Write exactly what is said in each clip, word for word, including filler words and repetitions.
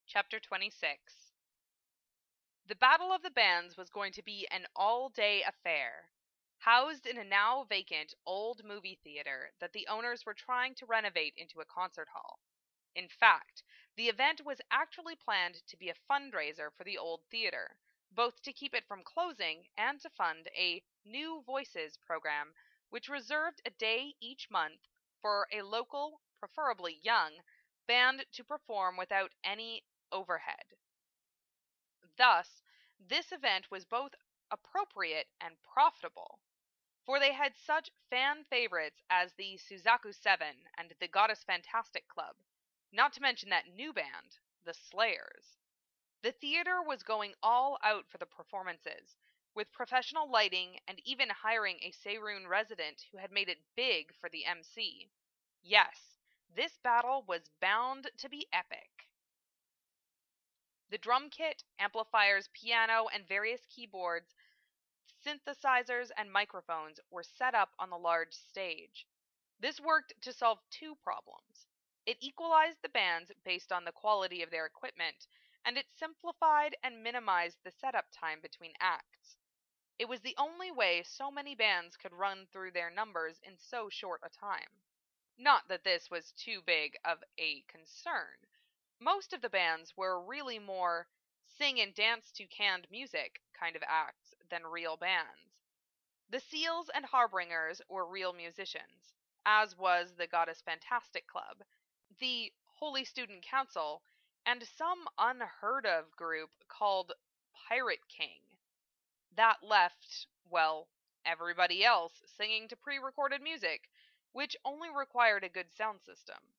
Chapter twenty-six. The Battle of the Bands was going to be an all-day affair, housed in a now vacant old movie theater that the owners were trying to renovate into a concert hall. In fact, the event was actually planned to be a fundraiser for the old theater, both to keep it from closing and to fund a New Voices program, which reserved a day each month for a local, preferably young, band to perform without any overhead. Thus, this event was both appropriate and profitable, for they had such fan favorites as the Suzaku Seven and the Goddess Fantastic Club, not to mention that new band, the Slayers. The theater was going all out for the performances, with professional lighting and even hiring a Seirun resident who had made it big for the M C. Yes, this battle was bound to be epic. The drum kit, amplifiers, piano, and various keyboards, synthesizers, and microphones were set up on the large stage. This worked to solve two problems. It equalized the bands based on the quality of their equipment, and it simplified and minimized the setup time between acts. It was the only way so many bands could run through their numbers in so short a time. Not that this was too big of a concern. Most of the bands were really more sing and dance to canned music kind of acts than real bands. The Seals and Harbingers were real musicians, as was the Goddess Fantastic Club, the Holy Student Council, and some unheard of group called Pirate King. That left, well, everybody else singing to pre-recorded music, which only required a good sound system.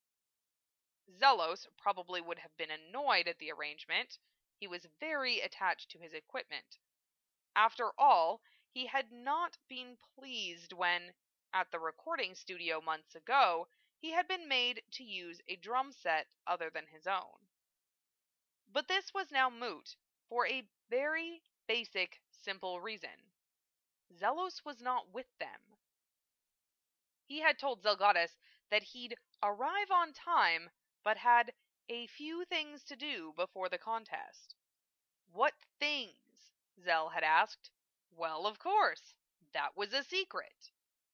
Zelos probably would have been annoyed at the arrangement. He was very attached to his equipment. After all, he had not been pleased when, at the recording studio months ago, he had been made to use a drum set other than his own. But this was now moot, for a very basic, simple reason. Zelos was not with them. He had told Zelgadis that he'd arrive on time, but had a few things to do before the contest. What things? Zell had asked. Well, of course, that was a secret.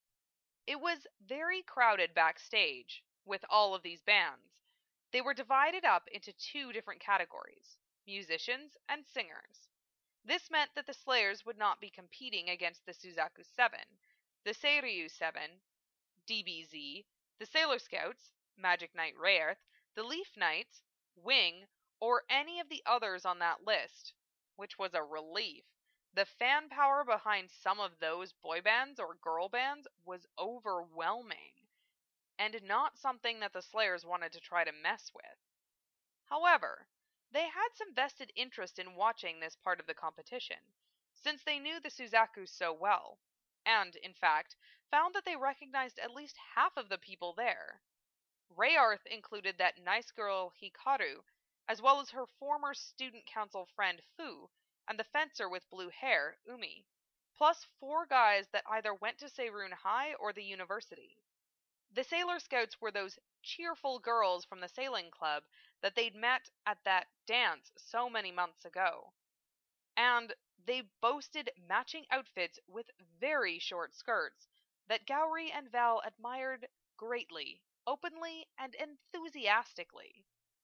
It was very crowded backstage, with all of these bands. They were divided up into two different categories, musicians and singers. This meant that the Slayers would not be competing against the Suzaku Seven, the Seiryu Seven, D B Z, the Sailor Scouts, Magic Knight Rayearth, the Leaf Knights, Wing, or any of the others on that list, which was a relief. The fan power behind some of those boy bands or girl bands was overwhelming, and not something that the Slayers wanted to try to mess with. However, they had some vested interest in watching this part of the competition, since they knew the Suzakus so well, and, in fact, found that they recognized at least half of the people there. Rayearth included that nice girl Hikaru, as well as her former student council friend Fu, and the fencer with blue hair, Umi, plus four guys that either went to Seirun High or the university. The Sailor Scouts were those cheerful girls from the sailing club that they'd met at that dance so many months ago. And they boasted matching outfits with very short skirts that Gowry and Val admired greatly, openly and enthusiastically.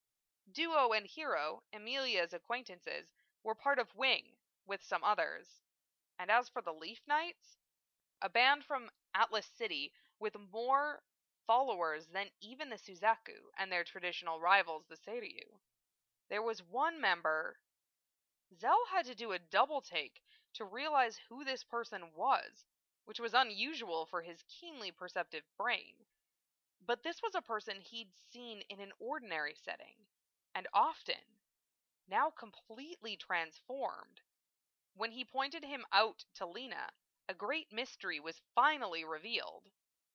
Duo and Hero, Emilia's acquaintances, were part of Wing, with some others. And as for the Leaf Knights, a band from Atlas City with more followers than even the Suzaku and their traditional rivals, the Seiryu. There was one member. Zell had to do a double take to realize who this person was, which was unusual for his keenly perceptive brain. But this was a person he'd seen in an ordinary setting, and often, now completely transformed. When he pointed him out to Lena, a great mystery was finally revealed.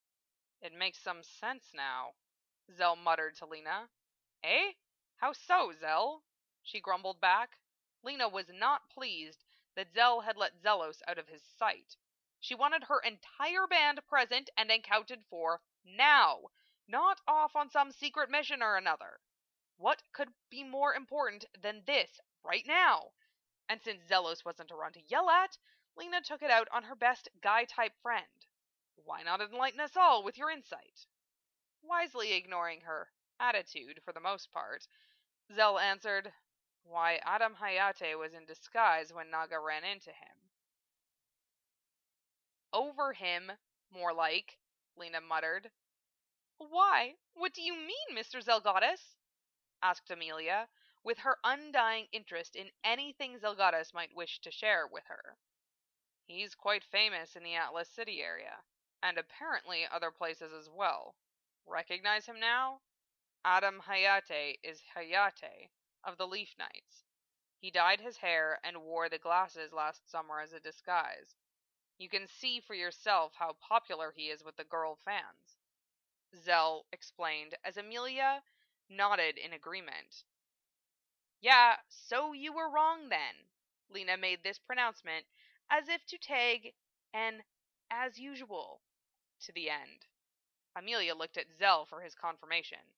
It makes some sense now, Zell muttered to Lena. Eh? How so, Zell? She grumbled back. Lena was not pleased that Zell had let Zelos out of his sight. She wanted her entire band present and accounted for now, not off on some secret mission or another. What could be more important than this right now? And since Zelos wasn't around to yell at, Lena took it out on her best guy-type friend. Why not enlighten us all with your insight? Wisely ignoring her attitude for the most part, Zell answered, Why, Adam Hayate was in disguise when Naga ran into him. Over him, more like, Lena muttered. Why? What do you mean, Mister Zelgadis? Asked Amelia, with her undying interest in anything Zelgadis might wish to share with her. He's quite famous in the Atlas City area, and apparently other places as well. Recognize him now? Adam Hayate is Hayate of the Leaf Knights. He dyed his hair and wore the glasses last summer as a disguise. You can see for yourself how popular he is with the girl fans. Zell explained as Amelia nodded in agreement. Yeah, so you were wrong then. Lena made this pronouncement as if to tag an as usual to the end. Amelia looked at Zell for his confirmation.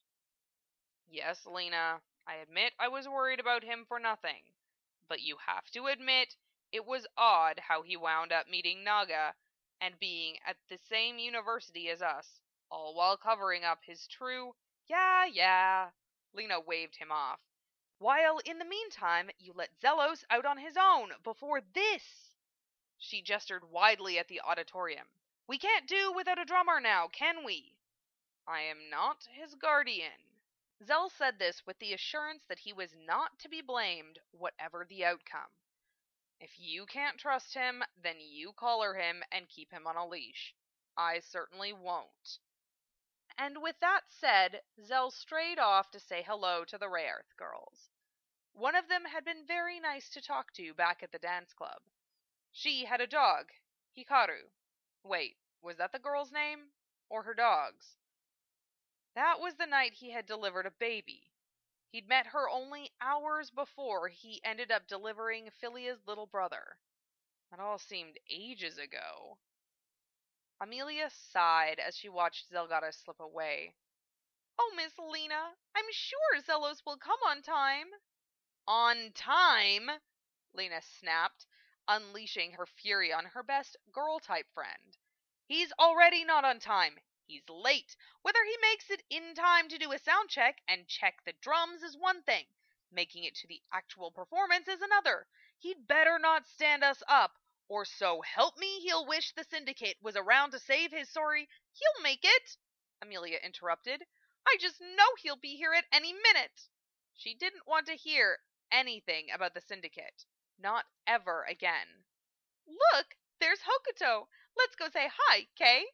Yes, Lena, I admit I was worried about him for nothing. But you have to admit it was odd how he wound up meeting Naga and being at the same university as us, all while covering up his true, yeah, yeah. Lena waved him off. While in the meantime, you let Zelos out on his own before this. She gestured widely at the auditorium. We can't do without a drummer now, can we? I am not his guardian. Zell said this with the assurance that he was not to be blamed, whatever the outcome. If you can't trust him, then you collar him and keep him on a leash. I certainly won't. And with that said, Zell strayed off to say hello to the Rayearth girls. One of them had been very nice to talk to back at the dance club. She had a dog, Hikaru. Wait, was that the girl's name? Or her dog's? That was the night he had delivered a baby. He'd met her only hours before he ended up delivering Philia's little brother. That all seemed ages ago. Amelia sighed as she watched Zelgada slip away. Oh, Miss Lena, I'm sure Zelos will come on time. On time? Lena snapped, unleashing her fury on her best girl-type friend. He's already not on time. He's late. Whether he makes it in time to do a sound check and check the drums is one thing. Making it to the actual performance is another. He'd better not stand us up, or so help me he'll wish the syndicate was around to save his sorry. He'll make it, Amelia interrupted. I just know he'll be here at any minute. She didn't want to hear anything about the syndicate. Not ever again. Look, there's Hokuto. Let's go say hi, Kay.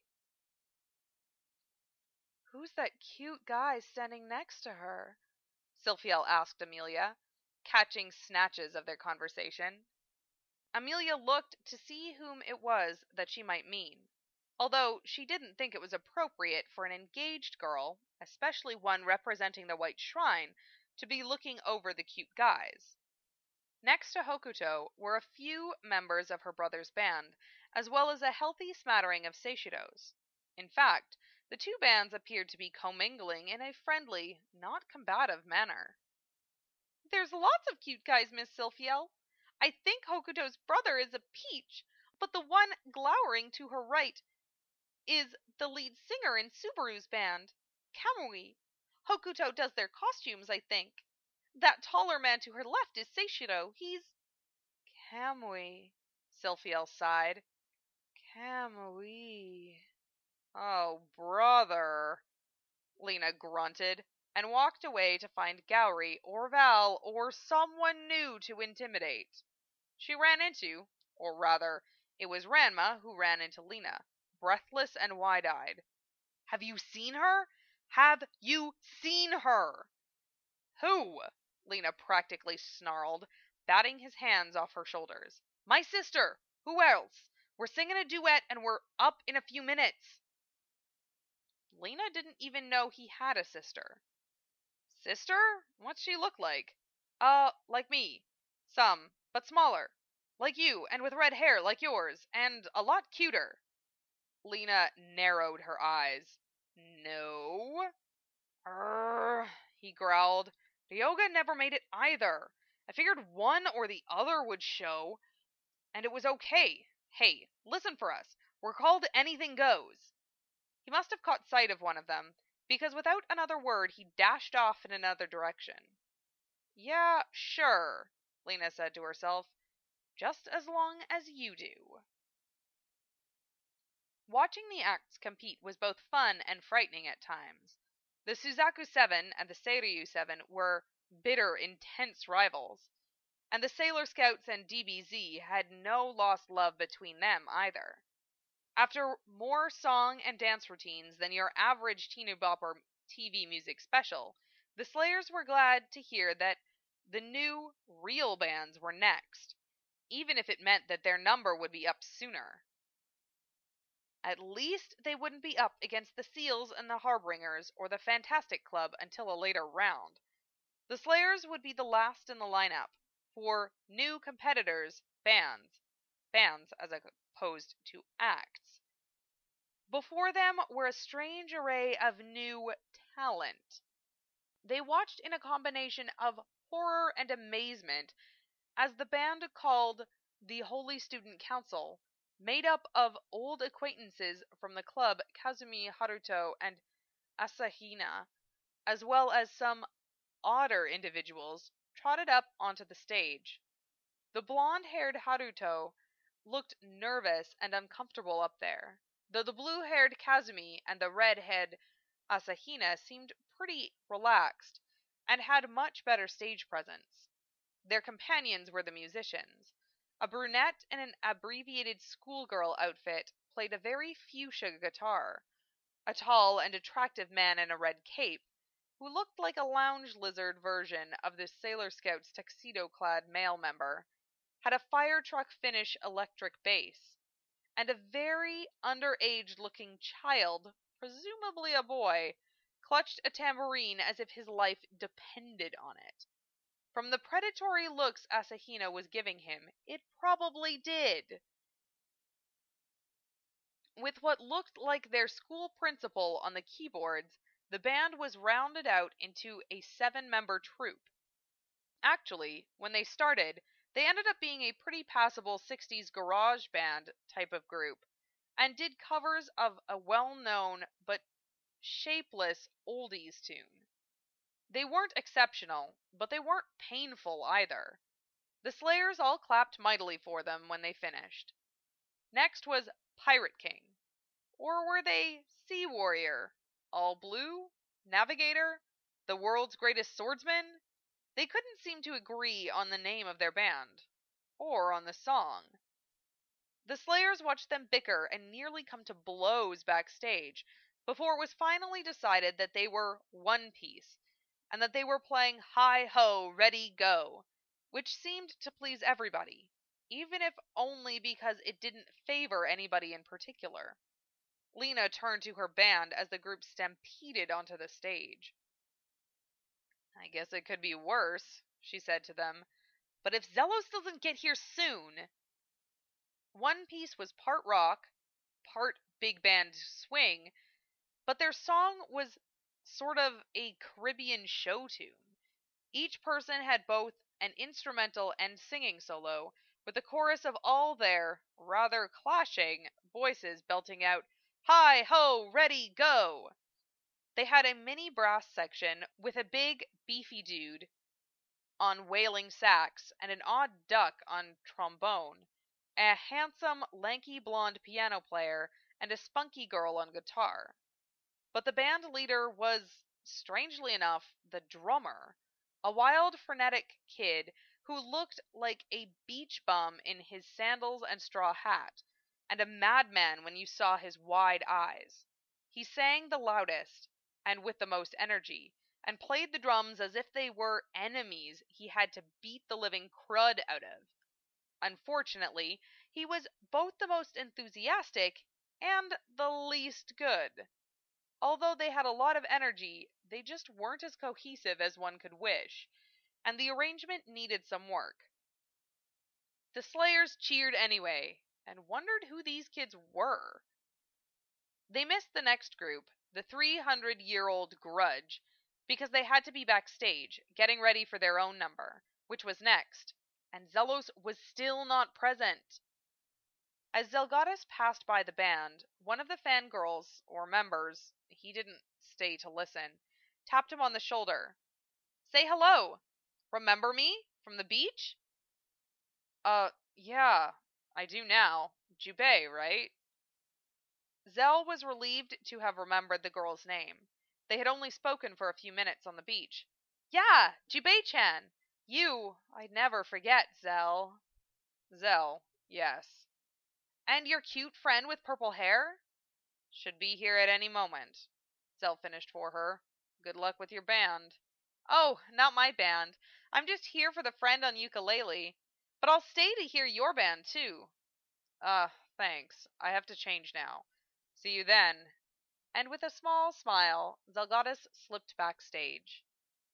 Who's that cute guy standing next to her? Silphiel asked Amelia, catching snatches of their conversation. Amelia looked to see whom it was that she might mean, although she didn't think it was appropriate for an engaged girl, especially one representing the White Shrine, to be looking over the cute guys. Next to Hokuto were a few members of her brother's band, as well as a healthy smattering of Seishidos. In fact, the two bands appeared to be commingling in a friendly, not combative manner. There's lots of cute guys, Miss Silphiel. I think Hokuto's brother is a peach, but the one glowering to her right is the lead singer in Subaru's band, Kamui. Hokuto does their costumes, I think. That taller man to her left is Seishiro. He's... Kamui, Silphiel sighed. Kamui... Oh, brother, Lena grunted, and walked away to find Gowry or Val or someone new to intimidate. She ran into, or rather, it was Ranma who ran into Lena, breathless and wide-eyed. Have you seen her? Have you seen her? Who? Lena practically snarled, batting his hands off her shoulders. My sister! Who else? We're singing a duet and we're up in a few minutes. Lena didn't even know he had a sister. Sister? What's she look like? Uh, like me. Some, but smaller. Like you, and with red hair like yours, and a lot cuter. Lena narrowed her eyes. No. Er, he growled. Ryoga never made it either. I figured one or the other would show, and it was okay. Hey, listen for us. We're called Anything Goes. He must have caught sight of one of them, because without another word he dashed off in another direction. Yeah, sure, Lena said to herself. Just as long as you do. Watching the acts compete was both fun and frightening at times. The Suzaku Seven and the Seiryu Seven were bitter, intense rivals, and the Sailor Scouts and D B Z had no lost love between them either. After more song and dance routines than your average Teeny Bopper T V music special, the Slayers were glad to hear that the new, real bands were next, even if it meant that their number would be up sooner. At least they wouldn't be up against the Seals and the Harbingers or the Fantastic Club until a later round. The Slayers would be the last in the lineup for new competitors, bands, bands as opposed to acts. Before them were a strange array of new talent. They watched in a combination of horror and amazement as the band called the Holy Student Council, made up of old acquaintances from the club Kazumi Haruto and Asahina, as well as some odder individuals, trotted up onto the stage. The blonde-haired Haruto looked nervous and uncomfortable up there, though the blue-haired Kazumi and the red-haired Asahina seemed pretty relaxed and had much better stage presence. Their companions were the musicians. A brunette in an abbreviated schoolgirl outfit played a very fuchsia guitar. A tall and attractive man in a red cape, who looked like a lounge lizard version of the Sailor Scouts tuxedo-clad male member, had a fire truck finish electric bass, and a very underage-looking child, presumably a boy, clutched a tambourine as if his life depended on it. From the predatory looks Asahina was giving him, it probably did. With what looked like their school principal on the keyboards, the band was rounded out into a seven-member troupe. Actually, when they started, they ended up being a pretty passable sixties garage band type of group, and did covers of a well-known but shapeless oldies tune. They weren't exceptional, but they weren't painful either. The Slayers all clapped mightily for them when they finished. Next was Pirate King. Or were they Sea Warrior? All Blue? Navigator? The World's Greatest Swordsman? They couldn't seem to agree on the name of their band. Or on the song. The Slayers watched them bicker and nearly come to blows backstage before it was finally decided that they were One Piece, and that they were playing Hi Ho, Ready, Go, which seemed to please everybody, even if only because it didn't favor anybody in particular. Lena turned to her band as the group stampeded onto the stage. I guess it could be worse, she said to them, but if Zelos doesn't get here soon... One Piece was part rock, part big band swing, but their song was sort of a Caribbean show tune. Each person had both an instrumental and singing solo, with a chorus of all their, rather clashing, voices belting out, Hi, ho, ready, go! They had a mini brass section with a big, beefy dude on wailing sax and an odd duck on trombone, a handsome, lanky blonde piano player, and a spunky girl on guitar. But the band leader was, strangely enough, the drummer, a wild, frenetic kid who looked like a beach bum in his sandals and straw hat, and a madman when you saw his wide eyes. He sang the loudest, and with the most energy, and played the drums as if they were enemies he had to beat the living crud out of. Unfortunately, he was both the most enthusiastic and the least good. Although they had a lot of energy, they just weren't as cohesive as one could wish, and the arrangement needed some work. The Slayers cheered anyway, and wondered who these kids were. They missed the next group, the three hundred year old Grudge, because they had to be backstage, getting ready for their own number, which was next, and Zelos was still not present. As Zelgadis passed by the band, one of the fangirls, or members, he didn't stay to listen, tapped him on the shoulder. "Say hello! Remember me? From the beach?" Uh, yeah, I do now. Jubei, right? Zell was relieved to have remembered the girl's name. They had only spoken for a few minutes on the beach. "Yeah, Jubei-chan! You, I'd never forget, Zell." Zell, yes. "And your cute friend with purple hair?" "Should be here at any moment," Zell finished for her. "Good luck with your band." "Oh, not my band. I'm just here for the friend on ukulele. But I'll stay to hear your band, too." "Uh, thanks. I have to change now. See you then." And with a small smile, Zelgadis slipped backstage.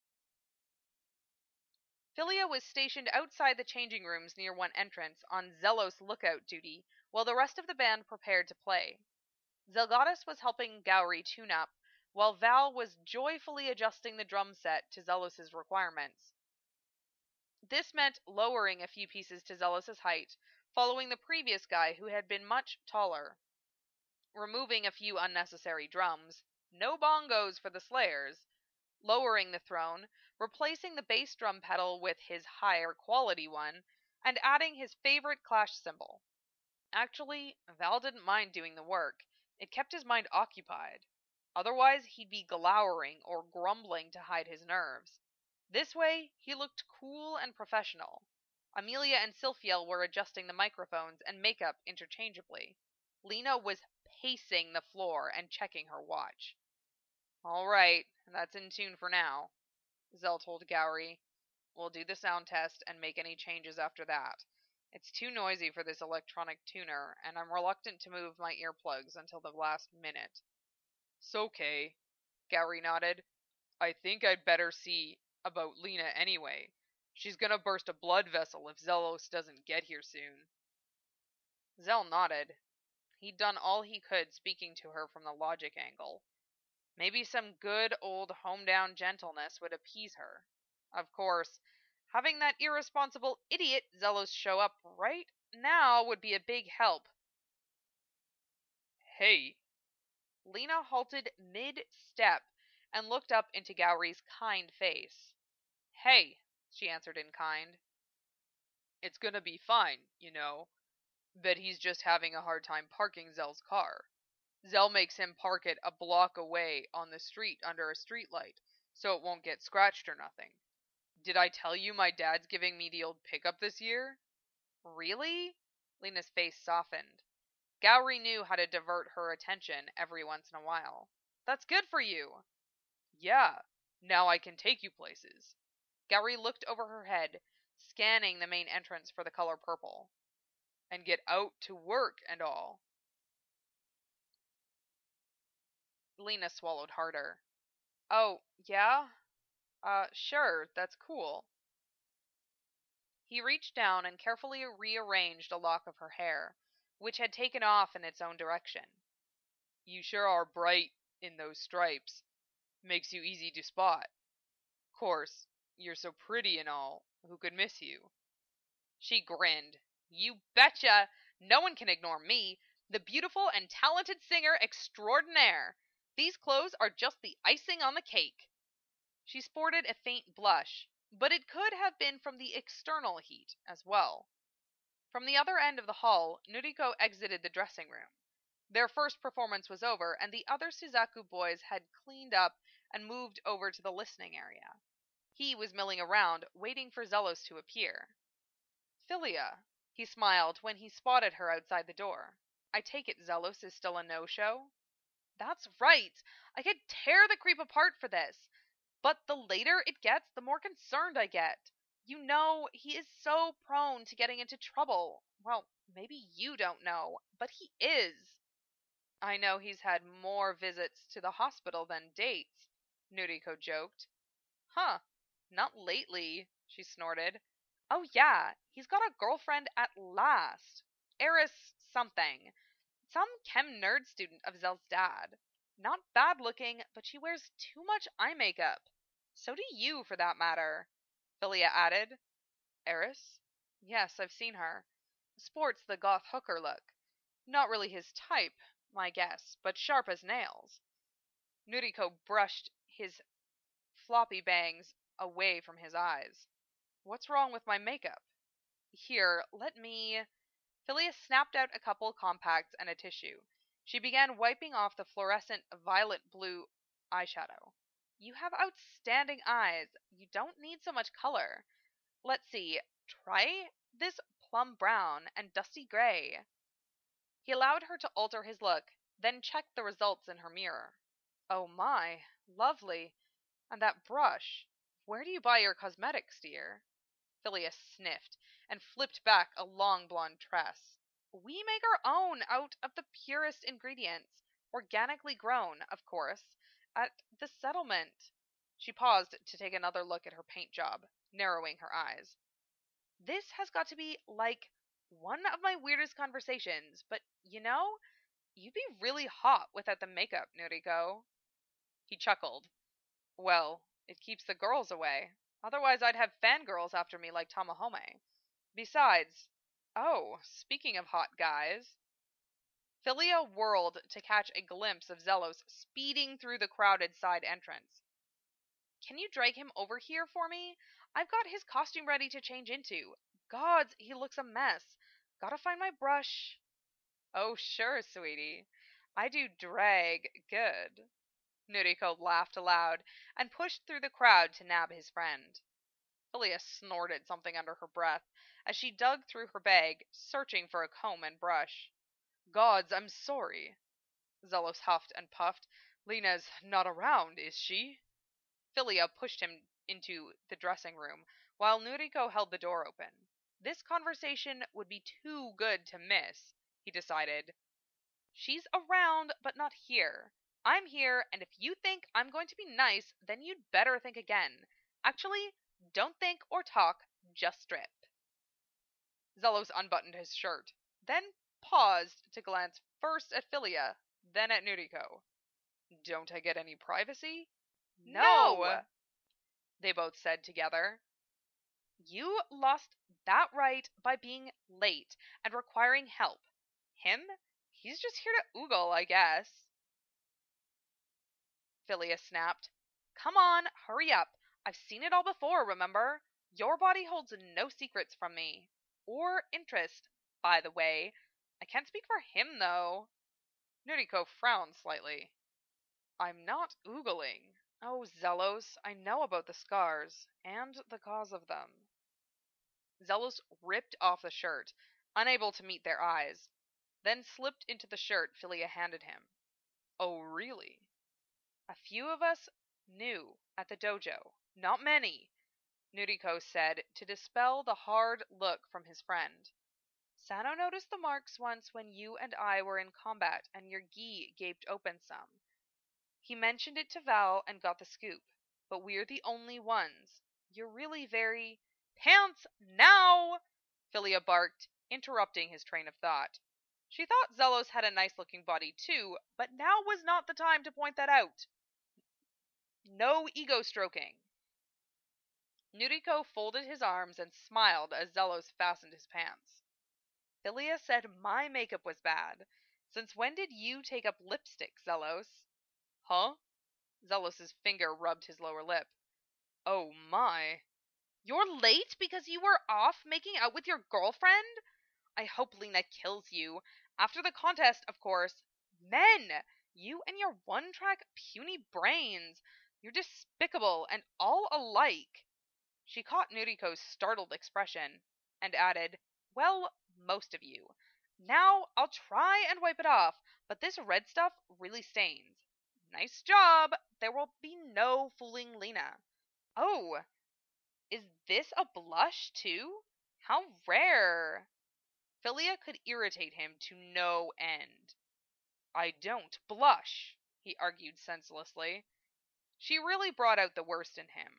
Philia was stationed outside the changing rooms near one entrance on Zelos lookout duty, while the rest of the band prepared to play. Zelgadis was helping Gowry tune up, while Val was joyfully adjusting the drum set to Zelos' requirements. This meant lowering a few pieces to Zelos' height, following the previous guy who had been much taller. Removing a few unnecessary drums, no bongos for the Slayers, lowering the throne, replacing the bass drum pedal with his higher quality one, and adding his favorite Clash cymbal. Actually, Val didn't mind doing the work. It kept his mind occupied. Otherwise, he'd be glowering or grumbling to hide his nerves. This way, he looked cool and professional. Amelia and Silphiel were adjusting the microphones and makeup interchangeably. Lena was pacing the floor and checking her watch. "All right, that's in tune for now," Zell told Gowry. "We'll do the sound test and make any changes after that. It's too noisy for this electronic tuner, and I'm reluctant to move my earplugs until the last minute." "'S-okay," Gowry nodded. "I think I'd better see about Lena anyway. She's gonna burst a blood vessel if Zelos doesn't get here soon." Zell nodded. He'd done all he could speaking to her from the logic angle. Maybe some good old home-down gentleness would appease her. Of course, having that irresponsible idiot Zelos show up right now would be a big help. "Hey." Lena halted mid-step and looked up into Gowry's kind face. "Hey," she answered in kind. "It's gonna be fine, you know. Bet he's just having a hard time parking Zell's car. Zell makes him park it a block away on the street under a streetlight, so it won't get scratched or nothing. Did I tell you my dad's giving me the old pickup this year?" "Really?" Lena's face softened. Gowry knew how to divert her attention every once in a while. "That's good for you." "Yeah, now I can take you places." Gowry looked over her head, scanning the main entrance for the color purple. "And get out to work and all." Lena swallowed harder. "Oh, yeah? Uh, sure, that's cool." He reached down and carefully rearranged a lock of her hair, which had taken off in its own direction. "You sure are bright in those stripes. Makes you easy to spot. Course, you're so pretty and all, who could miss you?" She grinned. "You betcha! No one can ignore me, the beautiful and talented singer extraordinaire. These clothes are just the icing on the cake." She sported a faint blush, but it could have been from the external heat as well. From the other end of the hall, Noriko exited the dressing room. Their first performance was over, and the other Suzaku boys had cleaned up and moved over to the listening area. He was milling around, waiting for Zelos to appear. "Philia," he smiled when he spotted her outside the door. "I take it Zelos is still a no-show?" "That's right! I could tear the creep apart for this. But the later it gets, the more concerned I get. You know, he is so prone to getting into trouble. Well, maybe you don't know, but he is." "I know he's had more visits to the hospital than dates," Noriko joked. "Huh, not lately," she snorted. "Oh yeah, he's got a girlfriend at last. Eris something. Some chem nerd student of Zell's dad. Not bad looking, but she wears too much eye makeup." So do you, for that matter, Philia added. Eris? Yes, I've seen her. Sports the goth hooker look. Not really his type, my guess, but sharp as nails. Nuriko brushed his floppy bangs away from his eyes. What's wrong with my makeup? Here, let me... Philia snapped out a couple compacts and a tissue. She began wiping off the fluorescent violet-blue eyeshadow. You have outstanding eyes. You don't need so much color. Let's see. Try this plum brown and dusty gray. He allowed her to alter his look, then checked the results in her mirror. Oh my, lovely. And that brush. Where do you buy your cosmetics, dear? Philia sniffed and flipped back a long blonde tress. We make our own out of the purest ingredients, organically grown, of course, at the settlement. She paused to take another look at her paint job, narrowing her eyes. This has got to be like one of my weirdest conversations, but you know, you'd be really hot without the makeup, Noriko. He chuckled. Well, it keeps the girls away. Otherwise I'd have fangirls after me like Tamahome. Besides, oh, speaking of hot guys... Philia whirled to catch a glimpse of Zelos speeding through the crowded side entrance. Can you drag him over here for me? I've got his costume ready to change into. Gods, he looks a mess. Gotta find my brush. Oh, sure, sweetie. I do drag good. Noriko laughed aloud and pushed through the crowd to nab his friend. Philia snorted something under her breath as she dug through her bag, searching for a comb and brush. Gods, I'm sorry. Zelos huffed and puffed. Lena's not around, is she? Philia pushed him into the dressing room, while Noriko held the door open. This conversation would be too good to miss, he decided. She's around, but not here. I'm here, and if you think I'm going to be nice, then you'd better think again. Actually, don't think or talk, just strip. Zelos unbuttoned his shirt, then paused to glance first at Philia, then at Noriko. Don't I get any privacy? No! no! They both said together. You lost that right by being late and requiring help. Him? He's just here to oogle, I guess. Philia snapped. Come on, hurry up. I've seen it all before, remember? Your body holds no secrets from me. Or interest, by the way. I can't speak for him, though. Noriko frowned slightly. I'm not oogling. Oh, Zelos, I know about the scars, and the cause of them. Zelos ripped off the shirt, unable to meet their eyes, then slipped into the shirt Philia handed him. Oh, really? A few of us knew at the dojo. Not many, Noriko said to dispel the hard look from his friend. Sano noticed the marks once when you and I were in combat and your gi gaped open some. He mentioned it to Val and got the scoop, but we're the only ones. You're really very... Pants now! Philia barked, interrupting his train of thought. She thought Zelos had a nice-looking body too, but now was not the time to point that out. No ego-stroking. Noriko folded his arms and smiled as Zelos fastened his pants. Philia said my makeup was bad. Since when did you take up lipstick, Zelos? Huh? Zelos' finger rubbed his lower lip. Oh my. You're late because you were off making out with your girlfriend? I hope Lena kills you. After the contest, of course. Men! You and your one-track puny brains. You're despicable and all alike. She caught Noriko's startled expression and added, well, most of you. Now, I'll try and wipe it off, but this red stuff really stains. Nice job. There will be no fooling Lena. Oh, is this a blush, too? How rare. Philia could irritate him to no end. I don't blush, he argued senselessly. She really brought out the worst in him.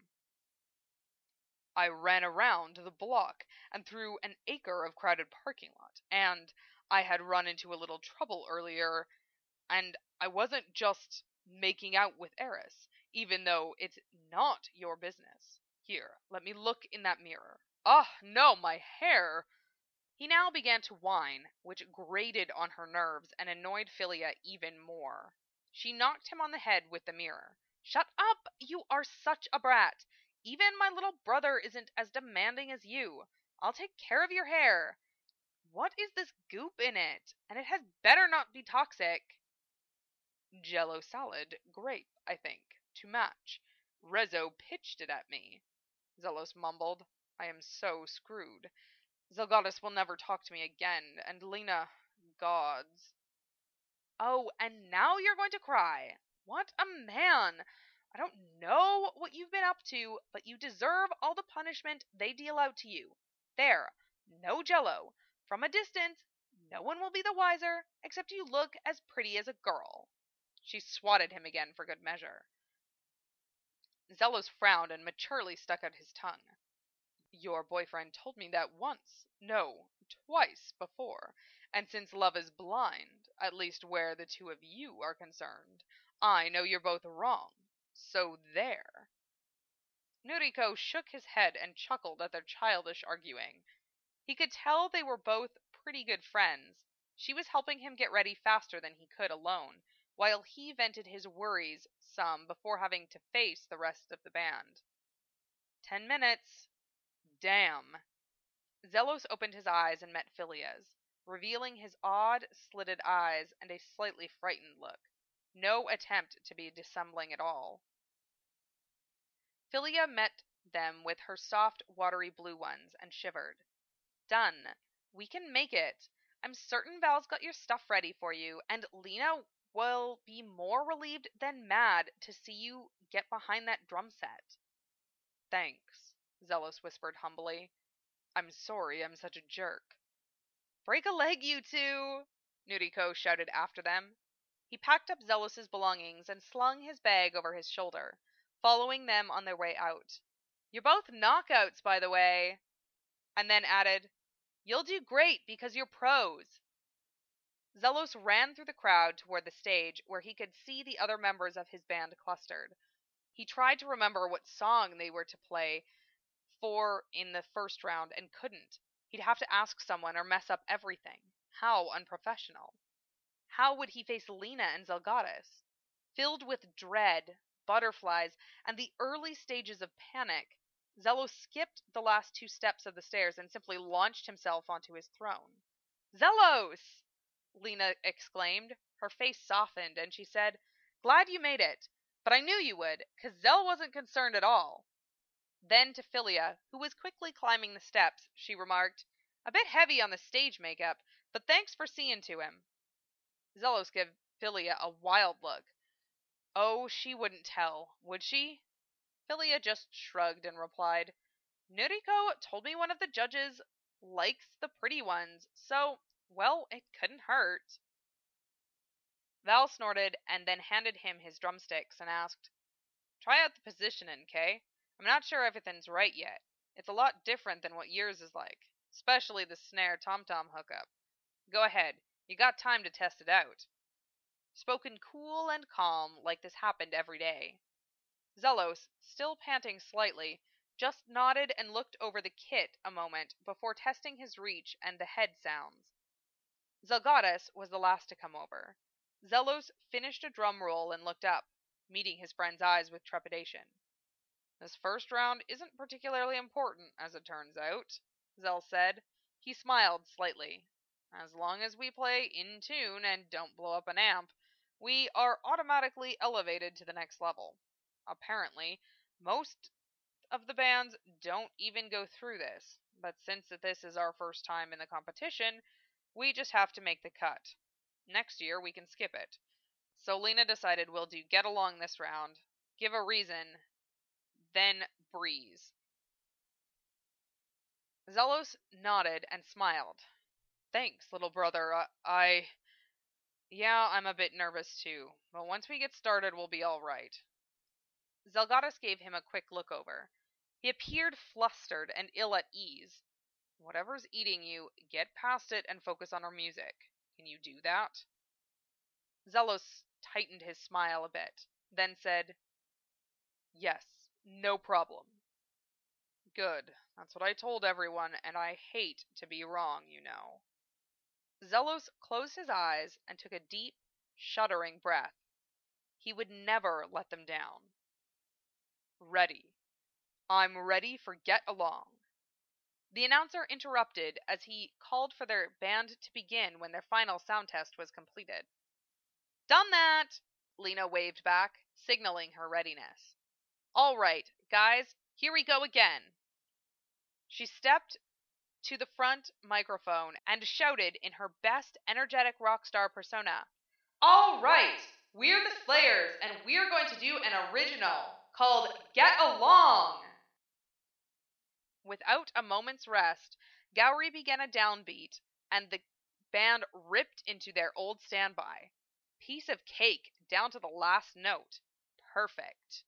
I ran around the block and through an acre of crowded parking lot, and I had run into a little trouble earlier, and I wasn't just making out with Eris. even though it's not your business. Here, let me look in that mirror. Ah, no, my hair! He now began to whine, which grated on her nerves and annoyed Philia even more. She knocked him on the head with the mirror. Shut up! You are such a brat! Even my little brother isn't as demanding as you. I'll take care of your hair. What is this goop in it? And it had better not be toxic. Jello salad, grape, I think, to match. Rezzo pitched it at me. Zelos mumbled. I am so screwed. Zelgadis will never talk to me again, and Lena, gods. Oh, and now you're going to cry. What a man! I don't know what you've been up to, but you deserve all the punishment they deal out to you. There, no jello. From a distance, no one will be the wiser, except you look as pretty as a girl. She swatted him again for good measure. Zelos frowned and maturely stuck out his tongue. Your boyfriend told me that once, no, twice before, and since love is blind, at least where the two of you are concerned, I know you're both wrong. So there. Noriko shook his head and chuckled at their childish arguing. He could tell they were both pretty good friends. She was helping him get ready faster than he could alone, while he vented his worries some before having to face the rest of the band. Ten minutes. Damn. Zelos opened his eyes and met Philia's, revealing his odd, slitted eyes and a slightly frightened look. No attempt to be dissembling at all. Philia met them with her soft, watery blue ones and shivered. Done. We can make it. I'm certain Val's got your stuff ready for you, and Lena will be more relieved than mad to see you get behind that drum set. Thanks, Zelos whispered humbly. I'm sorry I'm such a jerk. Break a leg, you two! Noriko shouted after them. He packed up Zelos's belongings and slung his bag over his shoulder, following them on their way out. You're both knockouts, by the way. And then added, You'll do great because you're pros. Zelos ran through the crowd toward the stage where he could see the other members of his band clustered. He tried to remember what song they were to play for in the first round and couldn't. He'd have to ask someone or mess up everything. How unprofessional. How would he face Lena and Zelgadis? Filled with dread, butterflies, and the early stages of panic, Zelos skipped the last two steps of the stairs and simply launched himself onto his throne. Zelos! Lena exclaimed. Her face softened, and she said, Glad you made it, but I knew you would, 'cause Zel wasn't concerned at all. Then to Philia, who was quickly climbing the steps, she remarked, A bit heavy on the stage makeup, but thanks for seeing to him. Zelos gave Philia a wild look. Oh, she wouldn't tell, would she? Philia just shrugged and replied, Noriko told me one of the judges likes the pretty ones, so, well, it couldn't hurt. Val snorted and then handed him his drumsticks and asked, Try out the positioning, Kay? I'm not sure everything's right yet. It's a lot different than what yours is like, especially the snare tom-tom hookup. Go ahead, you got time to test it out. Spoken cool and calm, like this happened every day. Zelos, still panting slightly, just nodded and looked over the kit a moment before testing his reach and the head sounds. Zelgadis was the last to come over. Zelos finished a drum roll and looked up, meeting his friend's eyes with trepidation. This first round isn't particularly important, as it turns out, Zel said. He smiled slightly. As long as we play in tune and don't blow up an amp, we are automatically elevated to the next level. Apparently, most of the bands don't even go through this, but since this is our first time in the competition, we just have to make the cut. Next year, we can skip it. So Lena decided we'll do Get Along this round, give a reason, then Breeze. Zelos nodded and smiled. Thanks, little brother. Uh, I... Yeah, I'm a bit nervous too, but once we get started, we'll be all right. Zelgadis gave him a quick look over. He appeared flustered and ill at ease. Whatever's eating you, get past it and focus on our music. Can you do that? Zelos tightened his smile a bit, then said, Yes, no problem. Good. That's what I told everyone, and I hate to be wrong, you know. Zelos closed his eyes and took a deep, shuddering breath. He would never let them down. Ready. I'm ready for Get Along. The announcer interrupted as he called for their band to begin when their final sound test was completed. Done that! Lena waved back, signaling her readiness. All right, guys, here we go again. She stepped to the front microphone and shouted in her best energetic rock star persona. All right, we're the Slayers, and we're going to do an original called Get Along. Without a moment's rest, Gowrie began a downbeat, and the band ripped into their old standby. Piece of cake down to the last note. Perfect.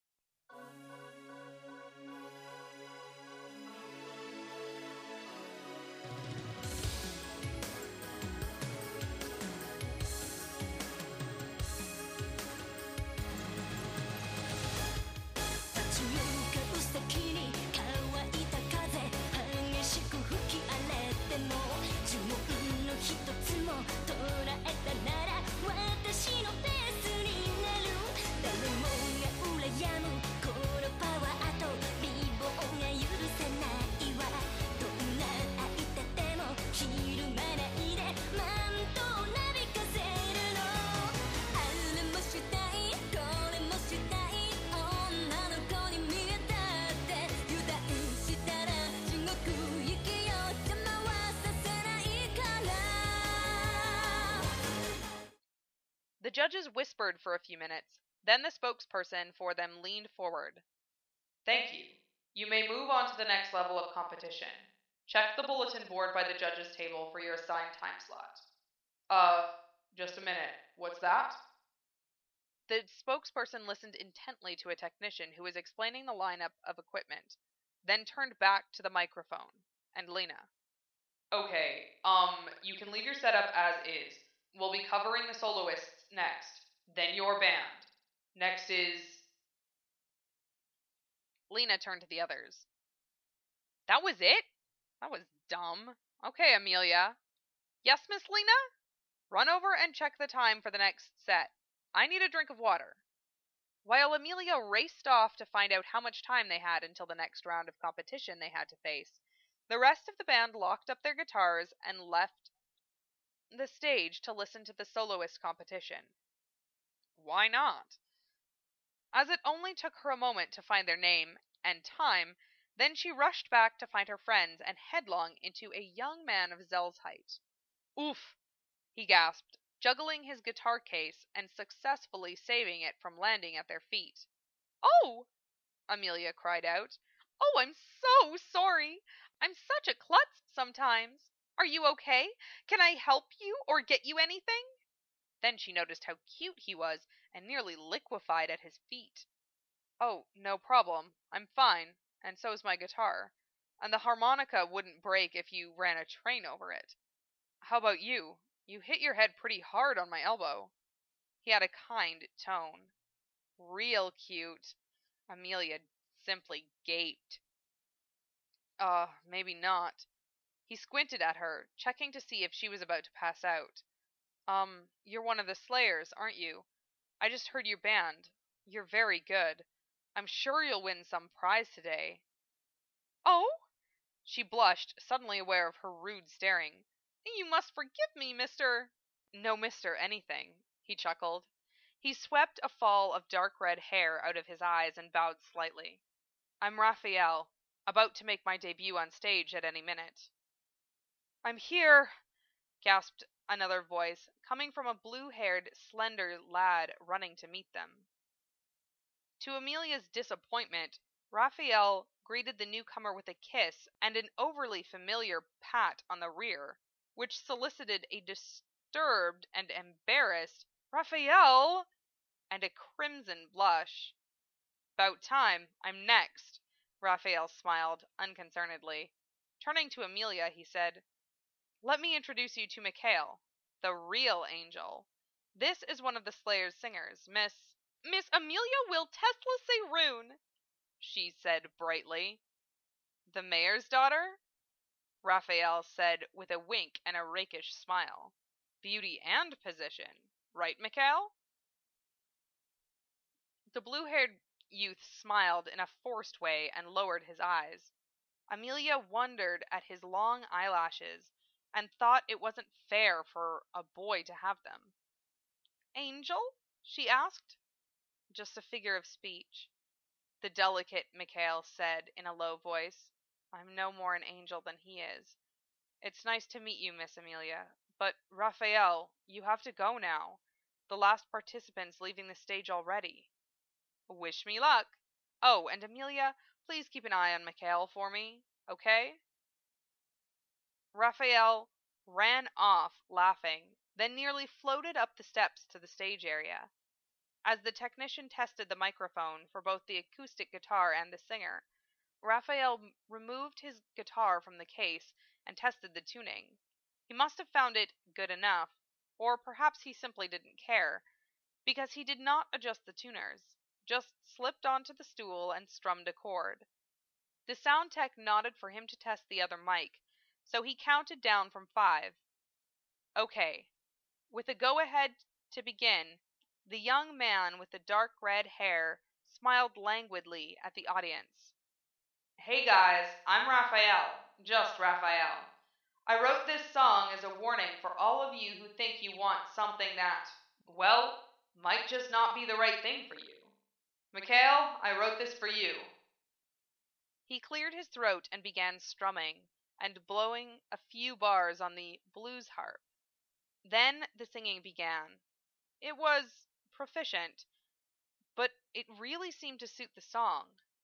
The judges whispered for a few minutes. Then the spokesperson for them leaned forward. Thank you. You may move on to the next level of competition. Check the bulletin board by the judges' table for your assigned time slot. Uh, just a minute. What's that? The spokesperson listened intently to a technician who was explaining the lineup of equipment, then turned back to the microphone and Lena. Okay, um, you can leave your setup as is. We'll be covering the soloists next, then your band. Next is... Lena turned to the others. That was it? That was dumb. Okay, Amelia. Yes, Miss Lena? Run over and check the time for the next set. I need a drink of water. While Amelia raced off to find out how much time they had until the next round of competition they had to face, the rest of the band locked up their guitars and left the stage to listen to the soloist competition. Why not? As it only took her a moment to find their name and time, then she rushed back to find her friends and headlong into a young man of Zell's height. Oof! He gasped, juggling his guitar case and successfully saving it from landing at their feet. Oh! Amelia cried out. Oh, I'm so sorry! I'm such a klutz sometimes. Are you okay? Can I help you or get you anything? Then she noticed how cute he was and nearly liquefied at his feet. Oh, no problem. I'm fine, and so's my guitar. And the harmonica wouldn't break if you ran a train over it. How about you? You hit your head pretty hard on my elbow. He had a kind tone. Real cute. Amelia simply gaped. Uh, maybe not. He squinted at her, checking to see if she was about to pass out. Um, you're one of the Slayers, aren't you? I just heard your band. You're very good. I'm sure you'll win some prize today. Oh? She blushed, suddenly aware of her rude staring. You must forgive me, Mister No Mister anything, he chuckled. He swept a fall of dark red hair out of his eyes and bowed slightly. I'm Raphael, about to make my debut on stage at any minute. I'm here, gasped another voice, coming from a blue-haired, slender lad running to meet them. To Amelia's disappointment, Raphael greeted the newcomer with a kiss and an overly familiar pat on the rear, which solicited a disturbed and embarrassed Raphael and a crimson blush. "'Bout time. I'm next," Raphael smiled unconcernedly. Turning to Amelia, he said, "Let me introduce you to Mikhail, the real angel. This is one of the Slayer's singers, Miss..." Miss Amelia will Tesla say rune, she said brightly. The mayor's daughter? Raphael said with a wink and a rakish smile. Beauty and position, right, Mikhail? The blue-haired youth smiled in a forced way and lowered his eyes. Amelia wondered at his long eyelashes and thought it wasn't fair for a boy to have them. Angel? She asked. Just a figure of speech. The delicate Mikhail said in a low voice. I'm no more an angel than he is. It's nice to meet you, Miss Amelia. But, Raphael, you have to go now. The last participant's leaving the stage already. Wish me luck. Oh, and Amelia, please keep an eye on Mikhail for me, okay? Raphael ran off, laughing, then nearly floated up the steps to the stage area. As the technician tested the microphone for both the acoustic guitar and the singer, Raphael removed his guitar from the case and tested the tuning. He must have found it good enough, or perhaps he simply didn't care, because he did not adjust the tuners, just slipped onto the stool and strummed a chord. The sound tech nodded for him to test the other mic, so he counted down from five. Okay. With a go-ahead to begin, the young man with the dark red hair smiled languidly at the audience. Hey guys, I'm Raphael, just Raphael. I wrote this song as a warning for all of you who think you want something that, well, might just not be the right thing for you. Mikhail, I wrote this for you. He cleared his throat and began strumming and blowing a few bars on the blues harp. Then the singing began. It was proficient, but it really seemed to suit the song.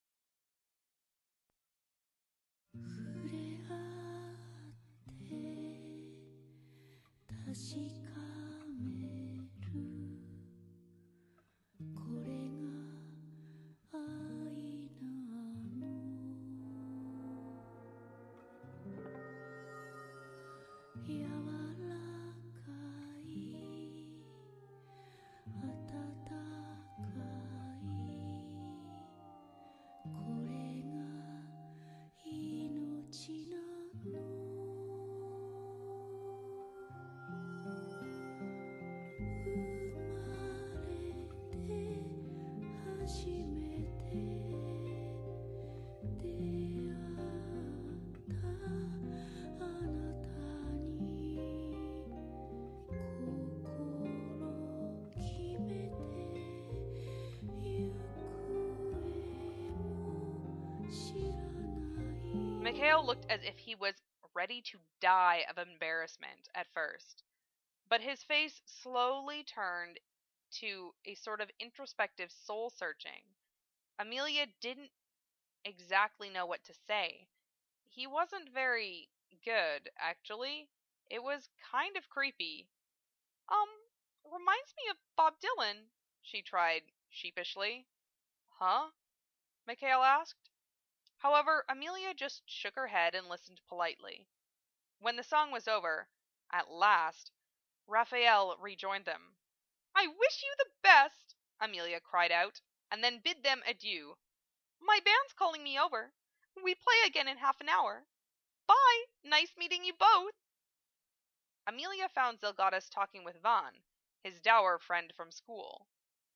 Mikhail looked as if he was ready to die of embarrassment at first, but his face slowly turned to a sort of introspective soul-searching. Amelia didn't exactly know what to say. He wasn't very good, actually. It was kind of creepy. Um, reminds me of Bob Dylan, she tried sheepishly. Huh? Mikhail asked. However, Amelia just shook her head and listened politely. When the song was over, at last, Raphael rejoined them. I wish you the best, Amelia cried out, and then bid them adieu. My band's calling me over. We play again in half an hour. Bye! Nice meeting you both! Amelia found Zelgatus talking with Vaughn, his dour friend from school.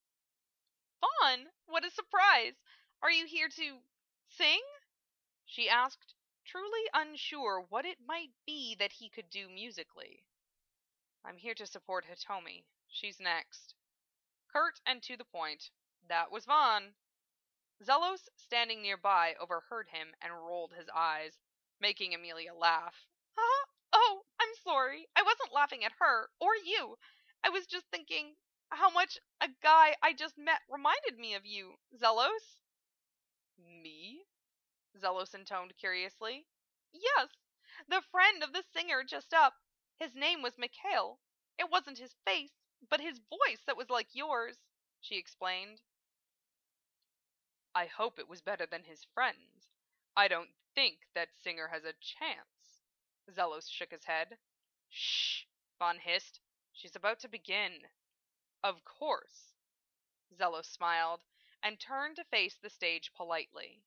Vaughn, what a surprise! Are you here to sing? She asked, truly unsure what it might be that he could do musically. I'm here to support Hitomi. She's next. Curt and to the point. That was Vaughn. Zelos, standing nearby, overheard him and rolled his eyes, making Amelia laugh. Huh? Oh, I'm sorry. I wasn't laughing at her, or you. I was just thinking how much a guy I just met reminded me of you, Zelos. Me? Zelos intoned curiously. Yes, the friend of the singer just up. His name was Mikhail. It wasn't his face, but his voice that was like yours, she explained. I hope it was better than his friend's. I don't think that singer has a chance. Zelos shook his head. Shh, Vaughn hissed. She's about to begin. Of course. Zello smiled, and turned to face the stage politely.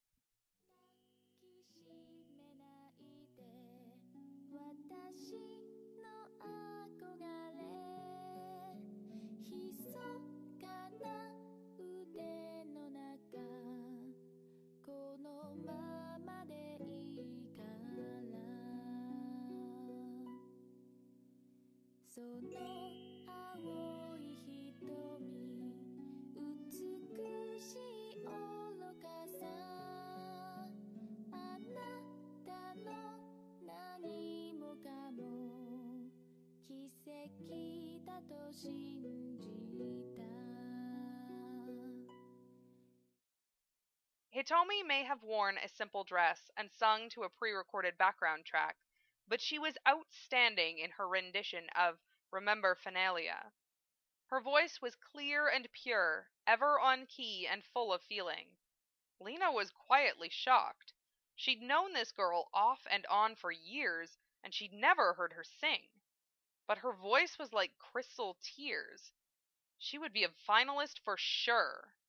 Hitomi may have worn a simple dress and sung to a pre-recorded background track, but she was outstanding in her rendition of Remember Finalia. Her voice was clear and pure, ever on key and full of feeling. Lena was quietly shocked. She'd known this girl off and on for years, and she'd never heard her sing. But her voice was like crystal tears. She would be a finalist for sure.